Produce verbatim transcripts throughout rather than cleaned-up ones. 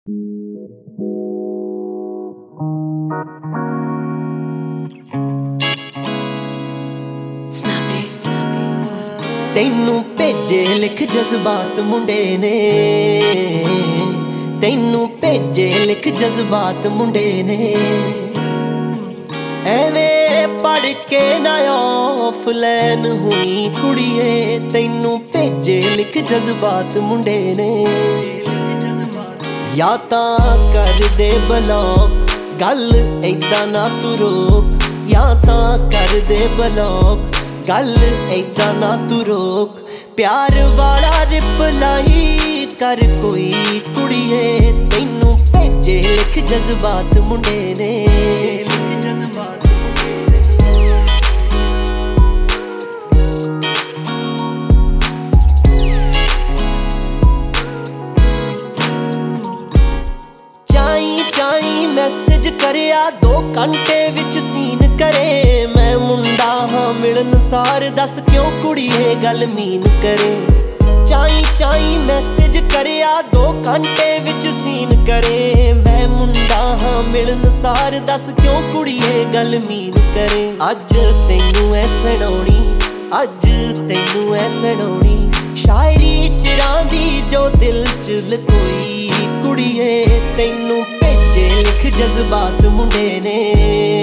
ਤੈਨੂੰ ਭੇਜੇ ਲਿਖ ਜਜ਼ਬਾਤ ਮੁੰਡੇ ਨੇ, ਤੈਨੂੰ ਭੇਜੇ ਲਿਖ ਜਜ਼ਬਾਤ ਮੁੰਡੇ ਨੇ। ਐਵੇਂ ਪੜ ਕੇ ਨਾ ਆਫਲਾਈਨ ਹੋਈ ਕੁੜੀਏ, ਤੈਨੂੰ ਭੇਜੇ ਲਿਖ ਜਜ਼ਬਾਤ ਮੁੰਡੇ ਨੇ। ਜਾਂ ਤਾਂ ਕਰ ਦੇ ਬਲੌਕ, ਗੱਲ ਏਦਾਂ ਨਾ ਤੂੰ ਰੋਕ। ਜਾਂ ਤਾਂ ਕਰ ਦੇ ਬਲੌਕ, ਗੱਲ ਏਦਾਂ ਨਾ ਤੂੰ ਰੋਕ। ਪਿਆਰ ਵਾਲਾ ਰਿਪਲਾਈ ਕਰ ਕੋਈ ਕੁੜੀਏ, ਤੈਨੂੰ ਭੇਜੇ ਲਿਖ ਜਜ਼ਬਾਤ ਮੁੰਡੇ ਨੇ। ਲਿਖ ਜਜ਼ਬਾਤ ਚਾਈ ਚਾਈ ਮੈਸੇਜ ਕਰਿਆ, ਦੋ ਘੰਟੇ ਵਿੱਚ ਸੀਨ ਕਰੇ। ਮੈਂ ਮੁੰਡਾ ਹਾਂ ਮਿਲਣਸਾਰ, ਦੱਸ ਕਿਉਂ ਕੁੜੀਏ ਗੱਲ ਮੀਨ ਕਰੇ। ਚਾਈ ਚਾਈ ਮੈਸੇਜ ਕਰਿਆ, ਦੋ ਘੰਟੇ ਵਿੱਚ ਸੀਨ ਕਰੇ। ਮੈਂ ਮੁੰਡਾ ਹਾਂ ਮਿਲਣਸਾਰ, ਦੱਸ ਕਿਉਂ ਕੁੜੀਏ ਗੱਲ ਮੀਨ ਕਰੇ। ਅੱਜ ਤੈਨੂੰ ਐ ਸੁਣਾਉਣੀ, ਅੱਜ ਤੈਨੂੰ ਐ ਸੁਣਾਉਣੀ ਸ਼ਾਇਰੀ ਚਿਰਾਂ ਦੀ ਜੋ ਦਿਲ ਚ ਲਕੋਈ ਕੁੜੀਏ, ਤੈਨੂੰ ਭੇਜੇ ਲਿਖ ਜਜ਼ਬਾਤ ਮੁੰਡੇ ਨੇ।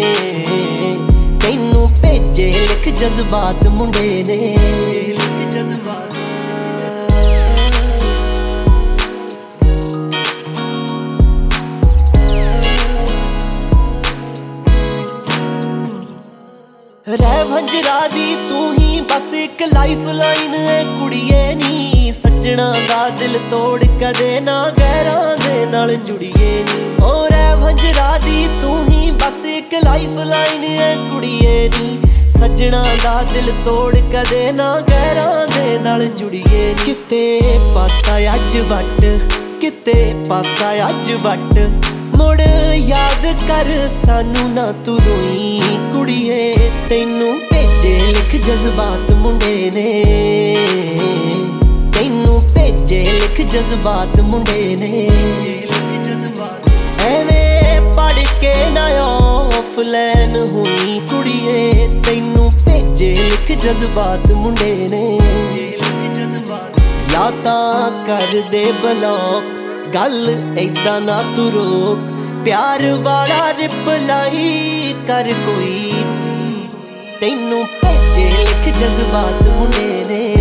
ਤੈਨੂੰ ਭੇਜੇ ਲਿਖ ਜਜ਼ਬਾਤ ਮੁੰਡੇ ਨੇ। ਲਿਖ ਜਜ਼ਬਾਤ ਰਹਿ ਵੰਜਰਾ ਦੀ ਤੂੰ ਹੀ ਬਸ ਇੱਕ ਲਾਈਫ ਲਾਈਨ ਐ ਕੁੜੀਏ ਨੀ। ਸੱਜਣਾ ਦਾ ਦਿਲ ਤੋੜ ਕਦੇ ਨਾ ਗੈਰਾਂ ਦੇ ਨਾਲ ਜੁੜੀਏ ਨੀ। ਓ ਰਹਿ ਵੰਜਰਾ ਦੀ ਤੂੰ ਹੀ ਬਸ ਇੱਕ ਲਾਈਫ ਲਾਈਨ ਐ ਕੁੜੀਏ ਨੀ। ਸੱਜਣਾ ਦਾ ਦਿਲ ਤੋੜ ਕਦੇ ਨਾ ਗੈਰਾਂ ਦੇ ਨਾਲ ਜੁੜੀਏ। ਕਿਤੇ ਪਾਸਾ ਅੱਜ ਵੱਟ, ਕਿਤੇ ਪਾਸਾ ਅੱਜ ਵੱਟ। ਮੁੜ ਯਾਦ ਕਰ ਸਾਨੂੰ ਨਾ ਤੂੰ ਰੋਈ ਕੁੜੀਏ, ਤੈਨੂੰ ਭੇਜੇ ਲਿਖ ਜਜ਼ਬਾਤ ਮੁੰਡੇ ਨੇ। ਤੈਨੂੰ ਭੇਜੇ ਲਿਖ ਜਜ਼ਬਾਤ ਮੁੰਡੇ ਨੇ। ਐਵੇਂ ਪੜ ਕੇ ਨਾ ਆਫਲਾਈਨ ਹੋਈ ਕੁੜੀਏ, ਤੈਨੂੰ ਭੇਜੇ ਲਿਖ ਜਜ਼ਬਾਤ ਮੁੰਡੇ ਨੇ। ਜਾਂ ਤਾਂ ਕਰ ਦੇ ਬਲੌਕ, ਗੱਲ ਏਦਾਂ ਨਾ ਤੂੰ ਰੋਕ। ਪਿਆਰ ਵਾਲਾ ਰਿਪਲਾਈ ਕਰ ਕੋਈ, ਤੈਨੂੰ ਭੇਜੇ ਲਿਖ ਜਜ਼ਬਾਤ ਮੁੰਡੇ ਨੇ।